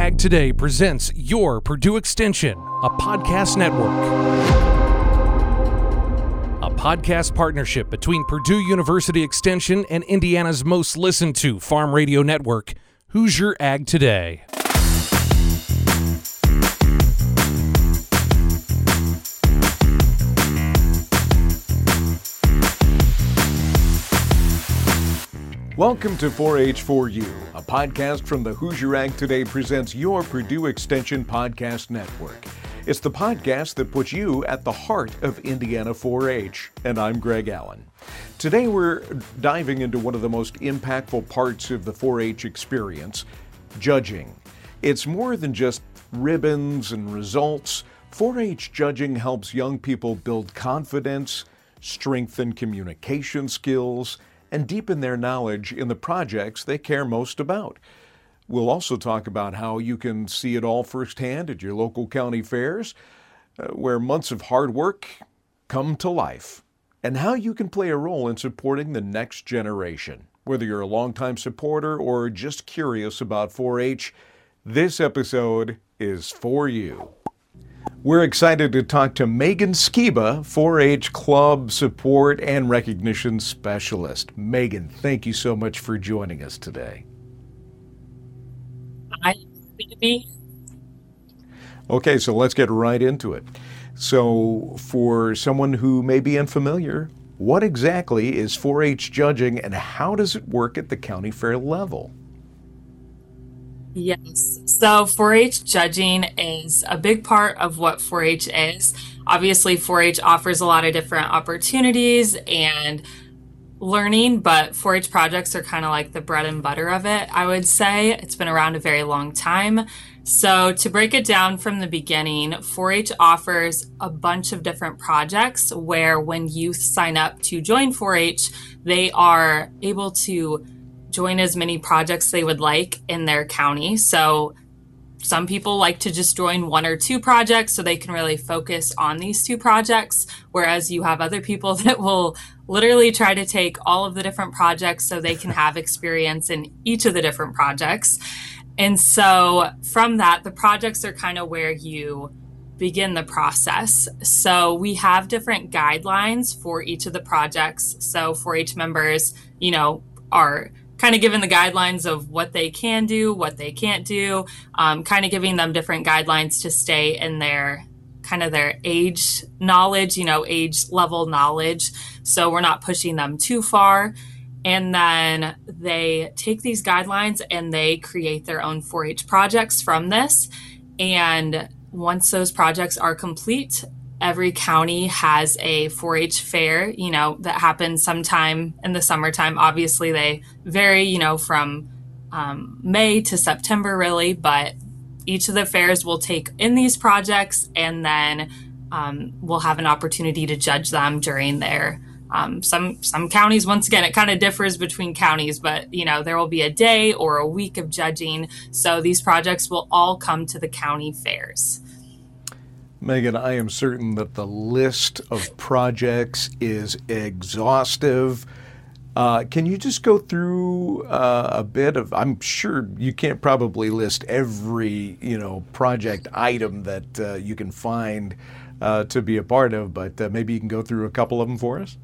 Ag Today presents Your Purdue Extension, a podcast network. A podcast partnership between Purdue University Extension and Indiana's most listened to farm radio network, Hoosier Ag Today. Welcome to 4-H for You, a podcast from the Hoosier Ag Today presents Your Purdue Extension Podcast Network. It's the podcast that puts you at the heart of Indiana 4-H, and I'm Greg Allen. Today we're diving into one of the most impactful parts of the 4-H experience, judging. It's more than just ribbons and results. 4-H judging helps young people build confidence, strengthen communication skills, and deepen their knowledge in the projects they care most about. We'll also talk about how you can see it all firsthand at your local county fairs, where months of hard work come to life, and how you can play a role in supporting the next generation. Whether you're a longtime supporter or just curious about 4-H, this episode is for you. We're excited to talk to Megan Skiba, 4-H Club Support and Recognition Specialist. Megan, thank you so much for joining us today. I'm happy to be. Okay, so let's get right into it. So for someone who may be unfamiliar, what exactly is 4-H judging and how does it work at the county fair level? Yes. So 4-H judging is a big part of what 4-H is. Obviously, 4-H offers a lot of different opportunities and learning, but 4-H projects are kind of like the bread and butter of it, I would say. It's been around a very long time. So to break it down from the beginning, 4-H offers a bunch of different projects where when youth sign up to join 4-H, they are able to join as many projects they would like in their county. So some people like to just join one or two projects so they can really focus on these two projects, whereas you have other people that will literally try to take all of the different projects so they can have experience in each of the different projects. And so from that, the projects are kind of where you begin the process. So we have different guidelines for each of the projects. So 4-H members, are kind of given the guidelines of what they can do, what they can't do, kind of giving them different guidelines to stay in their age knowledge, age level knowledge. So we're not pushing them too far. And then they take these guidelines and they create their own 4-H projects from this. And once those projects are complete, every county has a 4-H fair, that happens sometime in the summertime. Obviously, they vary, from May to September, really. But each of the fairs will take in these projects, and then we'll have an opportunity to judge them during their. Some counties, once again, it kind of differs between counties, but there will be a day or a week of judging. So these projects will all come to the county fairs. Megan, I am certain that the list of projects is exhaustive. Can you just go through a bit of, I'm sure you can't probably list every, project item that you can find to be a part of, but maybe you can go through a couple of them for us?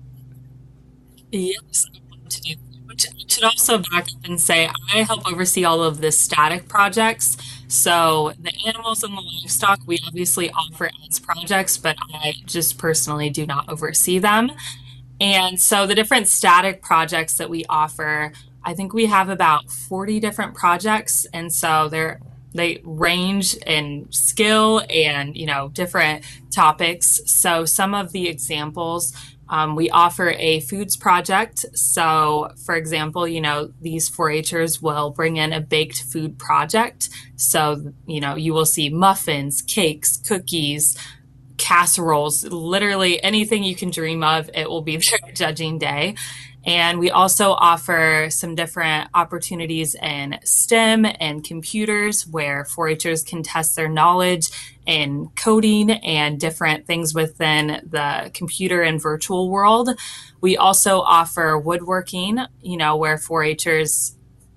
Yes, I want to do. Which I should also back up and say I help oversee all of the static projects. So the animals and the livestock, we obviously offer as projects, but I just personally do not oversee them. And so the different static projects that we offer, I think we have about 40 different projects. And so they range in skill and, different topics. So some of the examples, we offer a foods project. So, for example, these 4-Hers will bring in a baked food project. So, you will see muffins, cakes, cookies, casseroles, literally anything you can dream of. It will be their judging day. And we also offer some different opportunities in STEM and computers where 4-Hers can test their knowledge in coding and different things within the computer and virtual world. We also offer woodworking, where 4-Hers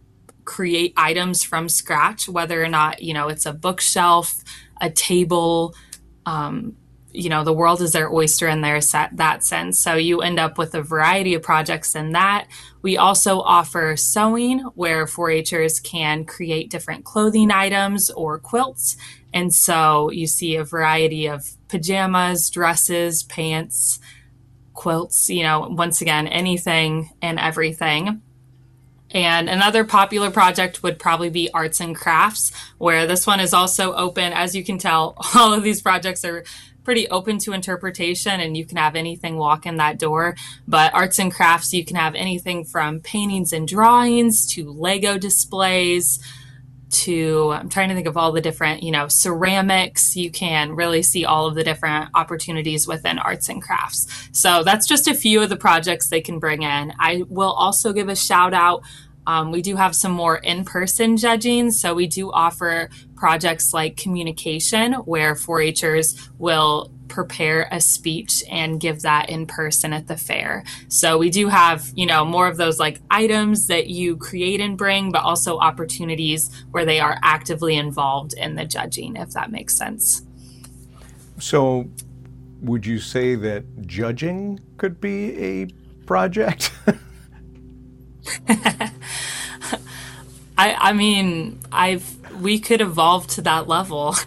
create items from scratch, whether or not, it's a bookshelf, a table, the world is their oyster in that sense. So you end up with a variety of projects in that. We also offer sewing, where 4-Hers can create different clothing items or quilts. And so you see a variety of pajamas, dresses, pants, quilts, once again, anything and everything. And another popular project would probably be arts and crafts, where this one is also open. As you can tell, all of these projects are pretty open to interpretation, and you can have anything walk in that door. But arts and crafts, you can have anything from paintings and drawings to Lego displays to, I'm trying to think of all the different, ceramics. You can really see all of the different opportunities within arts and crafts. So that's just a few of the projects they can bring in. I will also give a shout out. We do have some more in-person judging. So we do offer projects like communication, where 4-Hers will prepare a speech and give that in person at the fair. So we do have, more of those like items that you create and bring, but also opportunities where they are actively involved in the judging, if that makes sense. So would you say that judging could be a project? We could evolve to that level.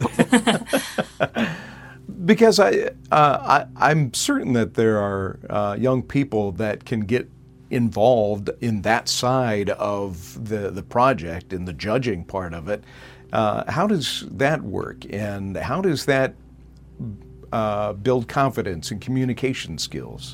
Because I'm certain that there are young people that can get involved in that side of the project, in the judging part of it. How does that work, and how does that build confidence and communication skills?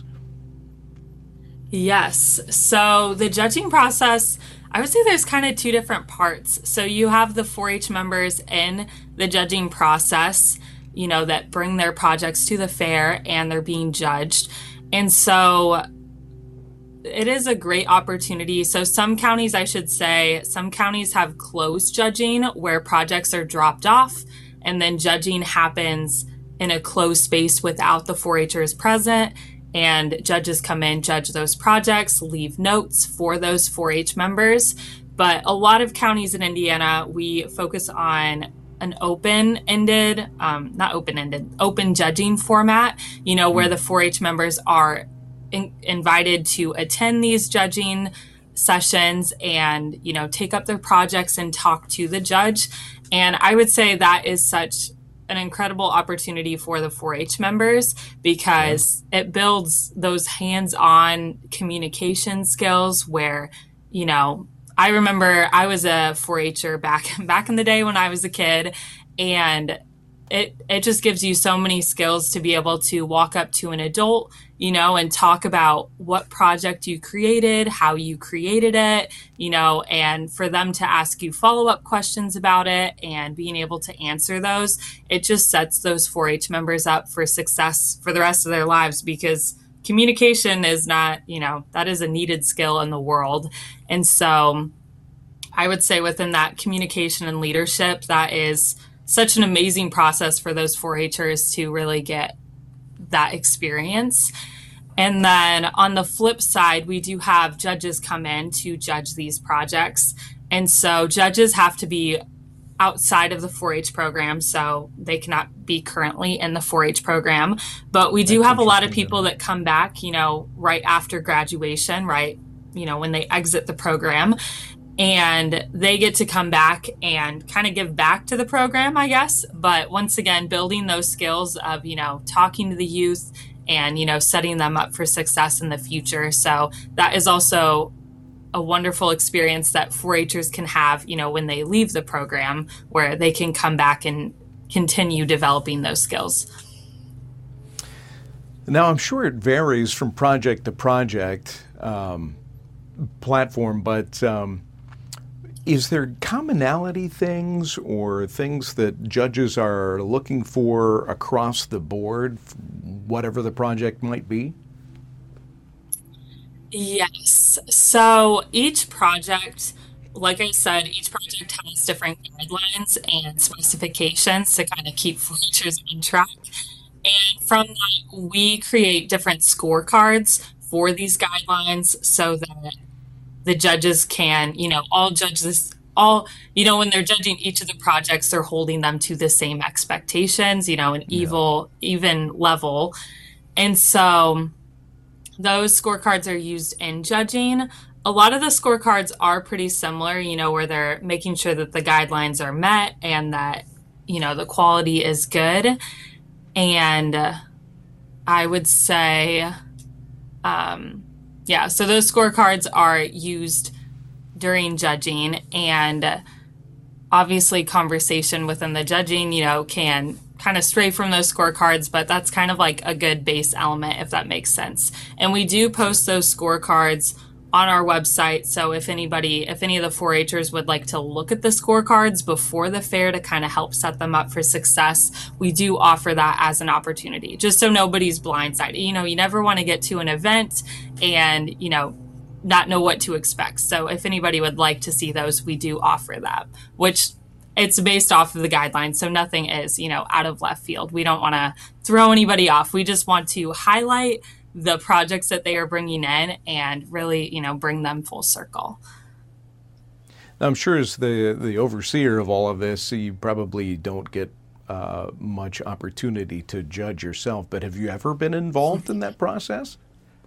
Yes. So the judging process, I would say there's kind of two different parts. So you have the 4-H members in the judging process, that bring their projects to the fair and they're being judged. And so it is a great opportunity. So some counties have closed judging, where projects are dropped off and then judging happens in a closed space without the 4-Hers present. And judges come in, judge those projects, leave notes for those 4-H members. But a lot of counties in Indiana, we focus on an open judging format, where the 4-H members are invited to attend these judging sessions and, take up their projects and talk to the judge. And I would say that is such an incredible opportunity for the 4-H members, because it builds those hands-on communication skills where, I remember I was a 4-Her back in the day when I was a kid, and it just gives you so many skills to be able to walk up to an adult, and talk about what project you created, how you created it, and for them to ask you follow-up questions about it and being able to answer those. It just sets those 4-H members up for success for the rest of their lives, because communication is not, that is a needed skill in the world. And so I would say within that communication and leadership, that is such an amazing process for those 4-Hers to really get that experience. And then on the flip side, we do have judges come in to judge these projects. And so judges have to be outside of the 4-H program, so they cannot be currently in the 4-H program. But we do have a lot of people that come back, right after graduation, right, when they exit the program. And they get to come back and kind of give back to the program, I guess. But once again, building those skills of, talking to the youth and, setting them up for success in the future. So that is also a wonderful experience that 4-Hers can have, when they leave the program, where they can come back and continue developing those skills. Now, I'm sure it varies from project to project platform, but is there commonality things or things that judges are looking for across the board, whatever the project might be? Yes. So each project, like I said, each project has different guidelines and specifications to kind of keep 4-Hers on track. And from that, we create different scorecards for these guidelines so that the judges can, all judges, when they're judging each of the projects, they're holding them to the same expectations, an Yeah. even level. And so those scorecards are used in judging. A lot of the scorecards are pretty similar, where they're making sure that the guidelines are met and that, the quality is good. And I would say, so those scorecards are used during judging, and obviously conversation within the judging, can kind of stray from those scorecards, but that's kind of like a good base element, if that makes sense. And we do post those scorecards on our website. So if any of the 4-Hers would like to look at the scorecards before the fair to kind of help set them up for success, we do offer that as an opportunity, just so nobody's blindsided. You never want to get to an event and, not know what to expect. So if anybody would like to see those, we do offer that, which it's based off of the guidelines. So nothing is, out of left field. We don't want to throw anybody off. We just want to highlight the projects that they are bringing in and really, bring them full circle. Now, I'm sure as the overseer of all of this, you probably don't get much opportunity to judge yourself, but have you ever been involved in that process?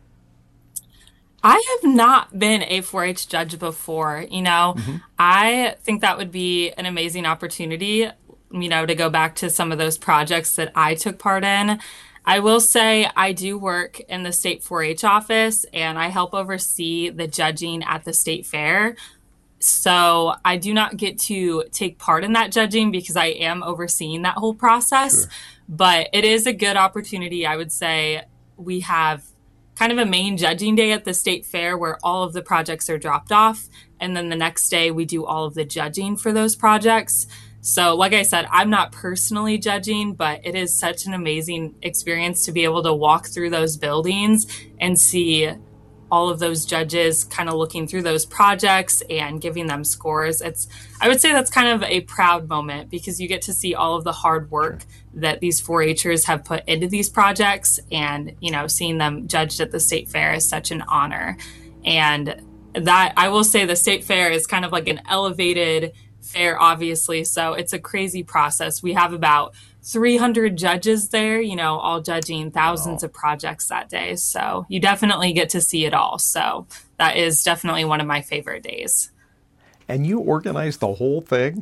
I have not been a 4-H judge before. I think that would be an amazing opportunity, to go back to some of those projects that I took part in. I will say I do work in the state 4-H office and I help oversee the judging at the state fair. So I do not get to take part in that judging because I am overseeing that whole process. Sure. But it is a good opportunity. I would say we have kind of a main judging day at the state fair where all of the projects are dropped off. And then the next day we do all of the judging for those projects. So like I said, I'm not personally judging, but it is such an amazing experience to be able to walk through those buildings and see all of those judges kind of looking through those projects and giving them scores. I would say that's kind of a proud moment because you get to see all of the hard work that these 4-Hers have put into these projects, and, seeing them judged at the state fair is such an honor. And that, I will say, the state fair is kind of like an elevated fair, obviously. So it's a crazy process. We have about 300 judges there, all judging thousands of projects that day. So you definitely get to see it all. So that is definitely one of my favorite days. And you organize the whole thing?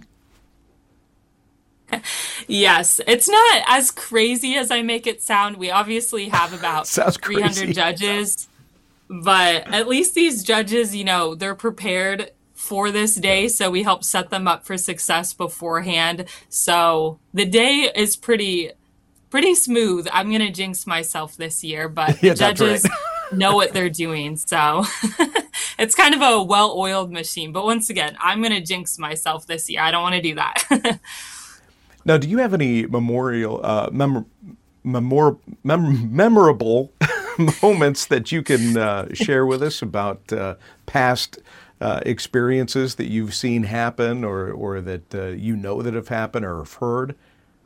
Yes, it's not as crazy as I make it sound. We obviously have about 300 judges, but at least these judges, they're prepared for this day, so we help set them up for success beforehand. So the day is pretty smooth. I'm gonna jinx myself this year, but the judges know what they're doing, so it's kind of a well-oiled machine. But once again, I'm gonna jinx myself this year. I don't want to do that. Now, do you have any memorable moments that you can share with us about past experiences that you've seen happen or that that have happened or have heard?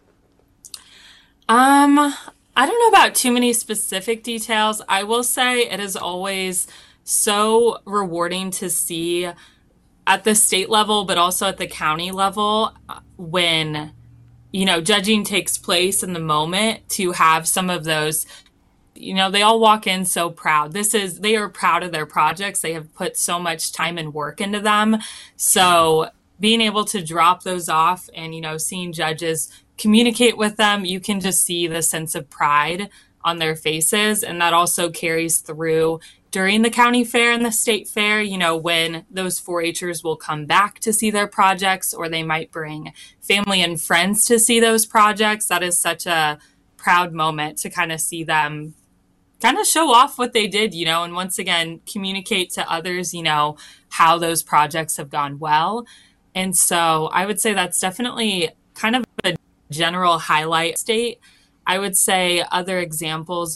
I don't know about too many specific details. I will say it is always so rewarding to see at the state level, but also at the county level, when, judging takes place in the moment, to have some of those, they all walk in so proud. They are proud of their projects. They have put so much time and work into them. So being able to drop those off and, seeing judges communicate with them, you can just see the sense of pride on their faces. And that also carries through during the county fair and the state fair, when those 4-Hers will come back to see their projects, or they might bring family and friends to see those projects. That is such a proud moment to kind of see them kind of show off what they did, and once again, communicate to others, how those projects have gone well. And so I would say that's definitely kind of a general highlight state. I would say other examples,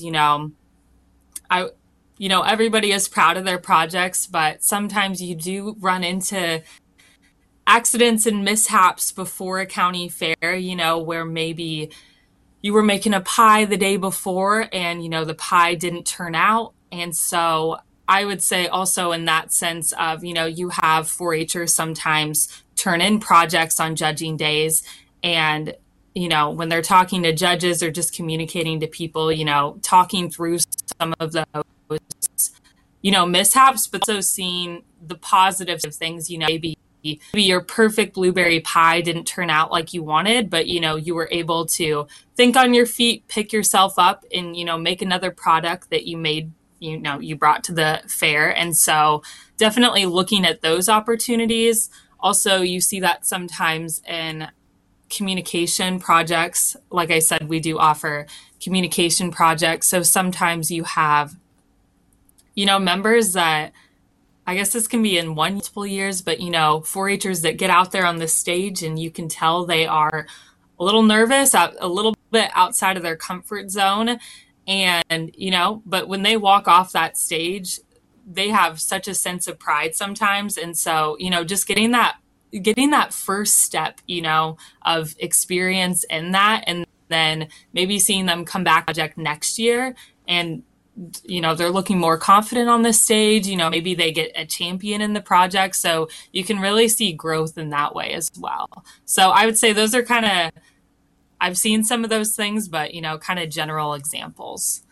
everybody is proud of their projects, but sometimes you do run into accidents and mishaps before a county fair, where maybe you were making a pie the day before and, the pie didn't turn out. And so I would say also in that sense of, you have 4-Hers sometimes turn in projects on judging days, and when they're talking to judges or just communicating to people, talking through some of those, mishaps, but also seeing the positive things, maybe your perfect blueberry pie didn't turn out like you wanted, but, you were able to think on your feet, pick yourself up and, make another product that you made, you brought to the fair. And so definitely looking at those opportunities. Also, you see that sometimes in communication projects. Like I said, we do offer communication projects. So sometimes you have, members that, I guess this can be in multiple years, but 4-Hers that get out there on the stage and you can tell they are a little nervous, a little bit outside of their comfort zone. And, but when they walk off that stage, they have such a sense of pride sometimes. And so, just getting that first step, of experience in that, and then maybe seeing them come back project next year and, they're looking more confident on the stage, maybe they get a champion in the project. So you can really see growth in that way as well. So I would say those are I've seen some of those things, but, kind of general examples.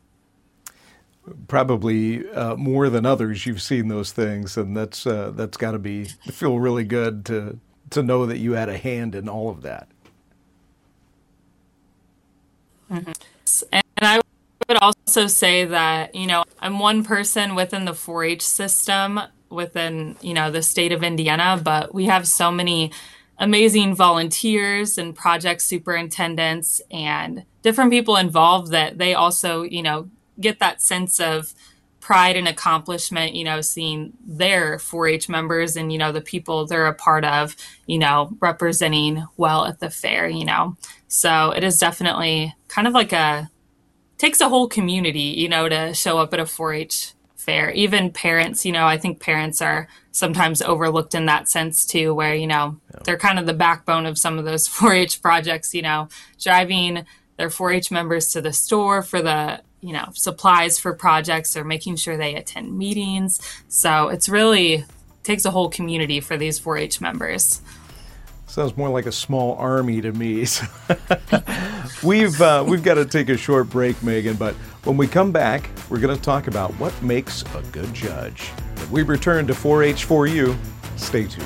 Probably more than others, you've seen those things, and that's got to feel really good to know that you had a hand in all of that. Mm-hmm. And I would also say that, I'm one person within the 4-H system within, the state of Indiana, but we have so many amazing volunteers and project superintendents and different people involved that they also, get that sense of pride and accomplishment, seeing their 4-H members and, the people they're a part of, representing well at the fair, So it is definitely kind of like takes a whole community, to show up at a 4-H fair. Even parents, I think parents are sometimes overlooked in that sense too, where, they're kind of the backbone of some of those 4-H projects, driving their 4-H members to the store for the, supplies for projects or making sure they attend meetings. So it's really takes a whole community for these 4-H members. Sounds more like a small army to me. We've got to take a short break, Megan, but when we come back, we're going to talk about what makes a good judge. When we return to 4-H for You, stay tuned.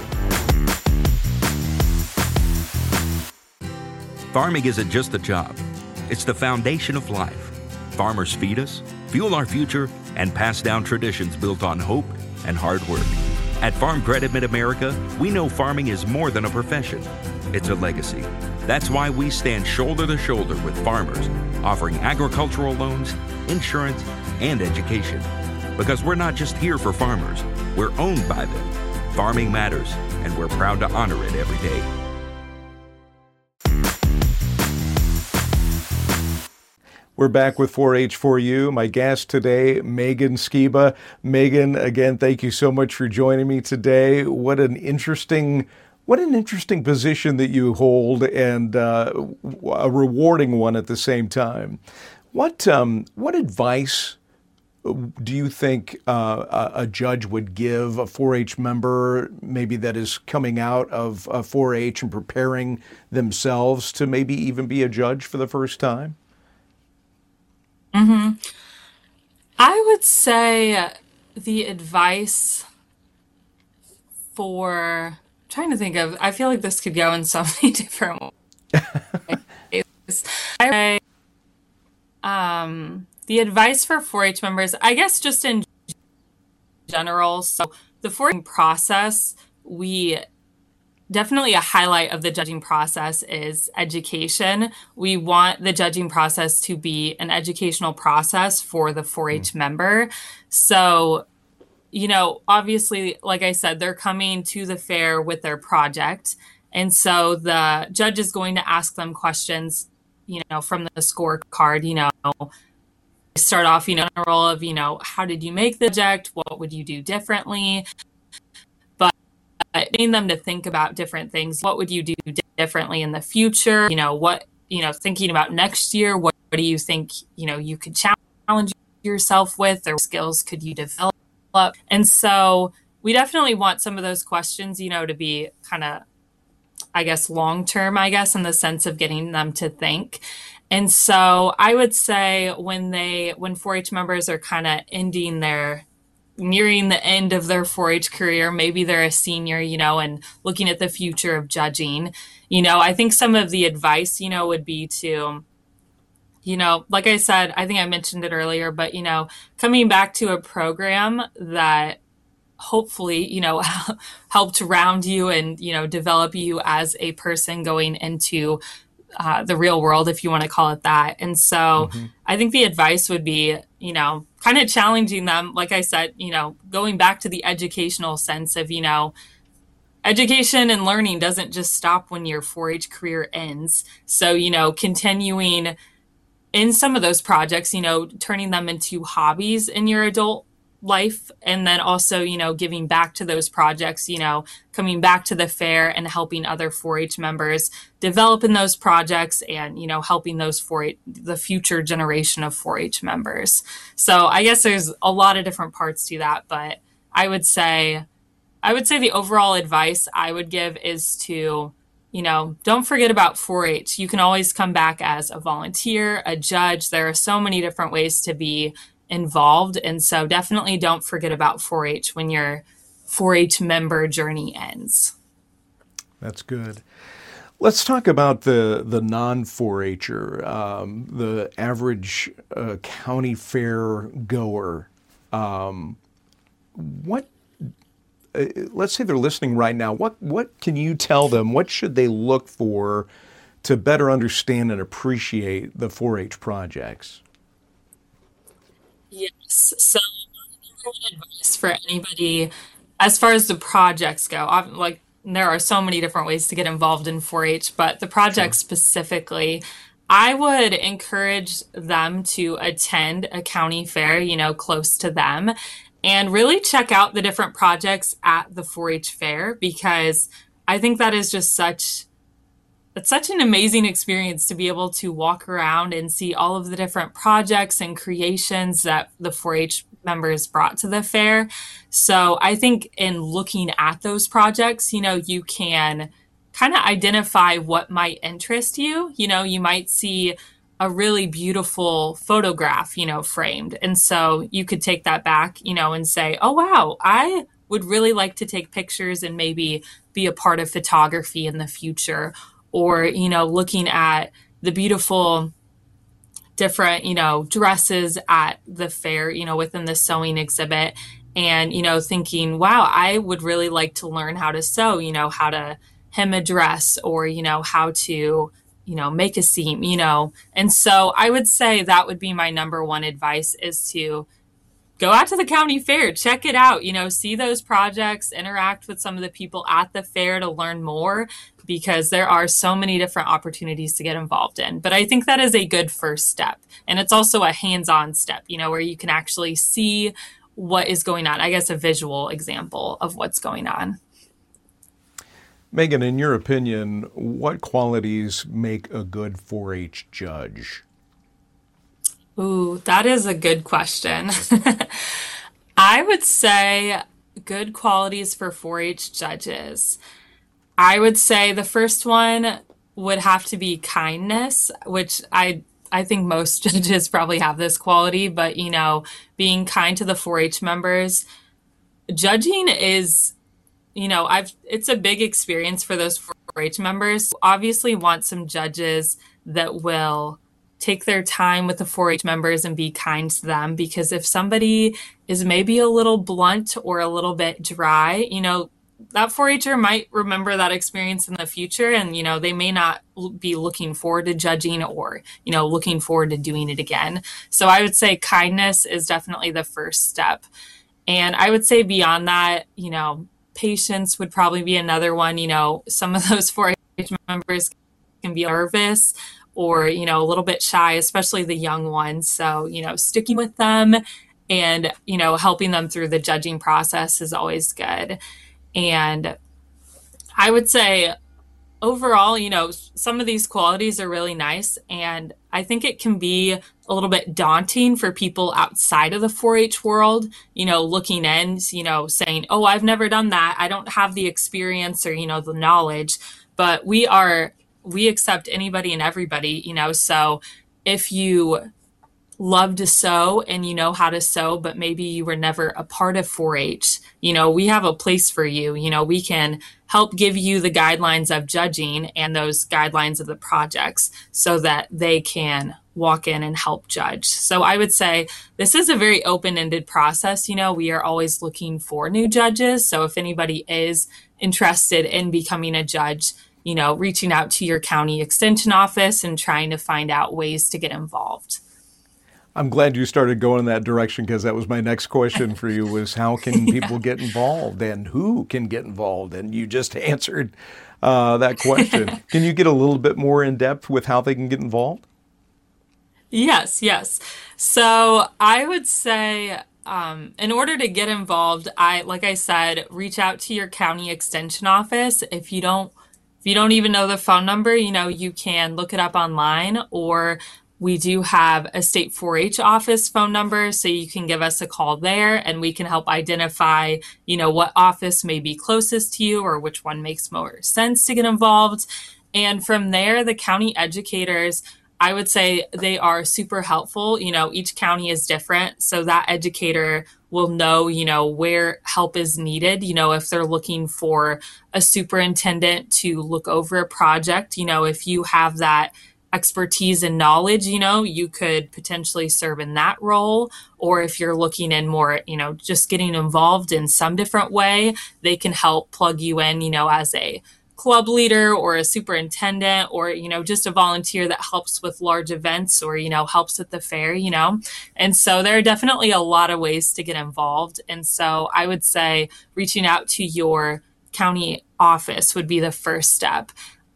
Farming isn't just a job. It's the foundation of life. Farmers feed us, fuel our future, and pass down traditions built on hope and hard work. At Farm Credit Mid-America, we know farming is more than a profession. It's a legacy. That's why we stand shoulder to shoulder with farmers, offering agricultural loans, insurance, and education. Because we're not just here for farmers, we're owned by them. Farming matters, and we're proud to honor it every day. We're back with 4-H for You. My guest today, Megan Skiba. Megan, again, thank you so much for joining me today. What an interesting position that you hold, and a rewarding one at the same time. What advice do you think a judge would give a 4-H member, maybe that is coming out of 4-H and preparing themselves to maybe even be a judge for the first time? Mm-hmm. I would say the advice for, trying to think of, I feel like this could go in so many different ways. The advice for 4-H members, I guess just in general. So the 4-H process, definitely a highlight of the judging process is education. We want the judging process to be an educational process for the 4-H member. So, obviously, like I said, they're coming to the fair with their project. And so the judge is going to ask them questions, from the scorecard, start off, general of, how did you make the project? What would you do differently? Getting them to think about different things. What would you do differently in the future? Thinking about next year, what do you think, you could challenge yourself with, or skills could you develop? And so we definitely want some of those questions, to be kind of, I guess, long-term, in the sense of getting them to think. And so I would say when 4-H members are kind of nearing the end of their 4-H career, maybe they're a senior, and looking at the future of judging, I think some of the advice, would be to, like I said, I think I mentioned it earlier, but, coming back to a program that hopefully, helped round you and, develop you as a person going into the real world, if you want to call it that. And so I think the advice would be, kind of challenging them. Like I said, going back to the educational sense of, education and learning doesn't just stop when your 4-H career ends. So, continuing in some of those projects, turning them into hobbies in your adult life. And then also, giving back to those projects, coming back to the fair and helping other 4-H members develop in those projects and, helping the future generation of 4-H members. So I guess there's a lot of different parts to that, but I would say the overall advice I would give is to, don't forget about 4-H. You can always come back as a volunteer, a judge. There are so many different ways to be involved. And so definitely don't forget about 4-H when your 4-H member journey ends. That's good. Let's talk about the non-4-Her, the average county fair goer. Let's say they're listening right now. What can you tell them? What should they look for to better understand and appreciate the 4-H projects? Yes. So advice for anybody as far as the projects go, like there are so many different ways to get involved in 4-H, but the project specifically, I would encourage them to attend a county fair, close to them, and really check out the different projects at the 4-H fair, because I think that is just it's such an amazing experience to be able to walk around and see all of the different projects and creations that the 4-H members brought to the fair. So I think in looking at those projects, you can kind of identify what might interest you. You might see a really beautiful photograph, framed. And so you could take that back, and say, oh, wow, I would really like to take pictures and maybe be a part of photography in the future. Or, looking at the beautiful different, dresses at the fair, within the sewing exhibit, and, thinking, wow, I would really like to learn how to sew, how to hem a dress, or, how to, make a seam, And so I would say that would be my number one advice, is to go out to the county fair, check it out, see those projects, interact with some of the people at the fair to learn more, because there are so many different opportunities to get involved in. But I think that is a good first step. And it's also a hands-on step, where you can actually see what is going on. I guess a visual example of what's going on. Megan, in your opinion, what qualities make a good 4-H judge? Ooh, that is a good question. I would say good qualities for 4-H judges. I would say the first one would have to be kindness, which I think most judges probably have this quality, but, being kind to the 4-H members. Judging is, it's a big experience for those 4-H members. Obviously want some judges that will take their time with the 4-H members and be kind to them, because if somebody is maybe a little blunt or a little bit dry, that 4-Her might remember that experience in the future, and, they may not be looking forward to judging or, looking forward to doing it again. So I would say kindness is definitely the first step. And I would say beyond that, patience would probably be another one. Some of those 4-H members can be nervous or, a little bit shy, especially the young ones. So, sticking with them and, helping them through the judging process is always good. And I would say overall, some of these qualities are really nice. And I think it can be a little bit daunting for people outside of the 4-H world, looking in, saying, oh, I've never done that. I don't have the experience or, the knowledge. But we accept anybody and everybody, so if you love to sew and you know how to sew, but maybe you were never a part of 4-H, we have a place for you. We can help give you the guidelines of judging and those guidelines of the projects so that they can walk in and help judge. So I would say this is a very open-ended process. We are always looking for new judges. So if anybody is interested in becoming a judge, reaching out to your county extension office and trying to find out ways to get involved. I'm glad you started going in that direction, because that was my next question for you, was how can people get involved and who can get involved? And you just answered that question. Can you get a little bit more in depth with how they can get involved? Yes. So I would say in order to get involved, like I said, reach out to your county extension office. If you don't even know the phone number, you can look it up online, or we do have a state 4-H office phone number, so you can give us a call there and we can help identify, what office may be closest to you or which one makes more sense to get involved. And from there, the county educators, I would say they are super helpful. Each county is different, so that educator will know, where help is needed. If they're looking for a superintendent to look over a project, if you have that expertise and knowledge, you could potentially serve in that role. Or if you're looking in more, just getting involved in some different way, they can help plug you in, as a club leader or a superintendent, or, just a volunteer that helps with large events or, helps at the fair, And so there are definitely a lot of ways to get involved. And so I would say reaching out to your county office would be the first step.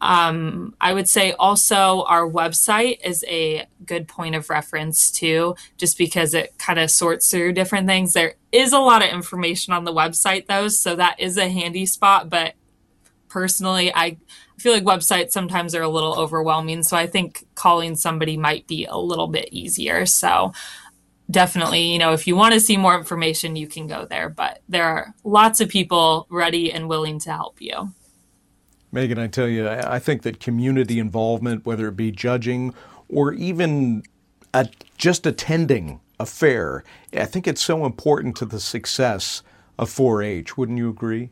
I would say also our website is a good point of reference too, just because it kind of sorts through different things. There is a lot of information on the website though, so that is a handy spot. But personally, I feel like websites sometimes are a little overwhelming. So I think calling somebody might be a little bit easier. So definitely, if you want to see more information, you can go there. But there are lots of people ready and willing to help you. Megan, I tell you, I think that community involvement, whether it be judging or even just attending a fair, I think it's so important to the success of 4-H. Wouldn't you agree?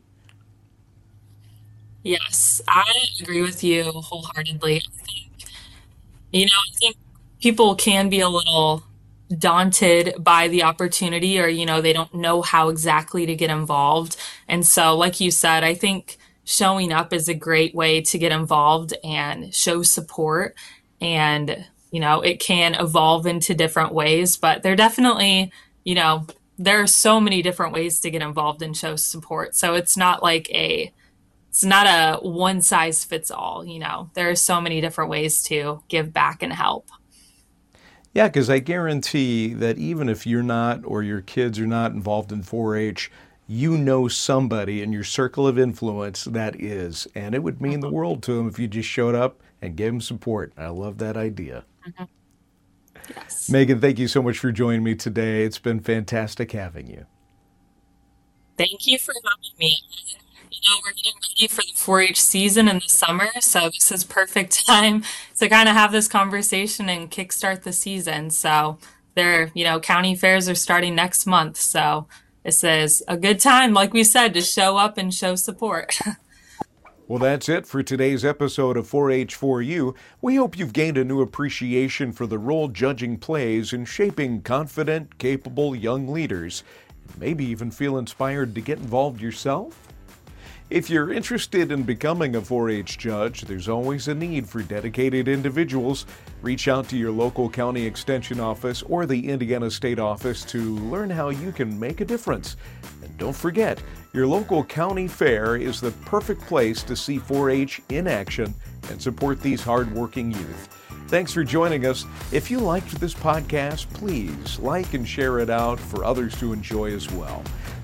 Yes, I agree with you wholeheartedly. I think people can be a little daunted by the opportunity, or, they don't know how exactly to get involved. And so, like you said, I think showing up is a great way to get involved and show support. And, it can evolve into different ways, but there definitely, there are so many different ways to get involved and show support. So it's not a one size fits all, there are so many different ways to give back and help. Yeah, because I guarantee that even if you're not, or your kids are not involved in 4-H, somebody in your circle of influence that is, and it would mean the world to them if you just showed up and gave them support. I love that idea. Mm-hmm. Yes. Megan, thank you so much for joining me today. It's been fantastic having you. Thank you for having me. We're getting ready for the 4-H season in the summer, so this is perfect time to kind of have this conversation and kickstart the season. So county fairs are starting next month, so this is a good time, like we said, to show up and show support. Well, that's it for today's episode of 4H4U. We hope you've gained a new appreciation for the role judging plays in shaping confident, capable young leaders. Maybe even feel inspired to get involved yourself? If you're interested in becoming a 4-H judge, there's always a need for dedicated individuals. Reach out to your local county extension office or the Indiana State Office to learn how you can make a difference. And don't forget, your local county fair is the perfect place to see 4-H in action and support these hardworking youth. Thanks for joining us. If you liked this podcast, please like and share it out for others to enjoy as well.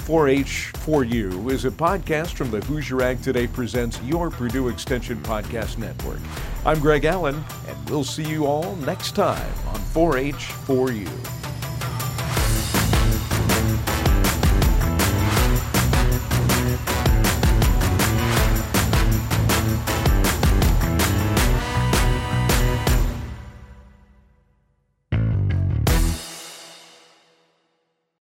4-H for You is a podcast from the Hoosier Ag Today Presents Your Purdue Extension Podcast Network. I'm Greg Allen, and we'll see you all next time on 4-H for You.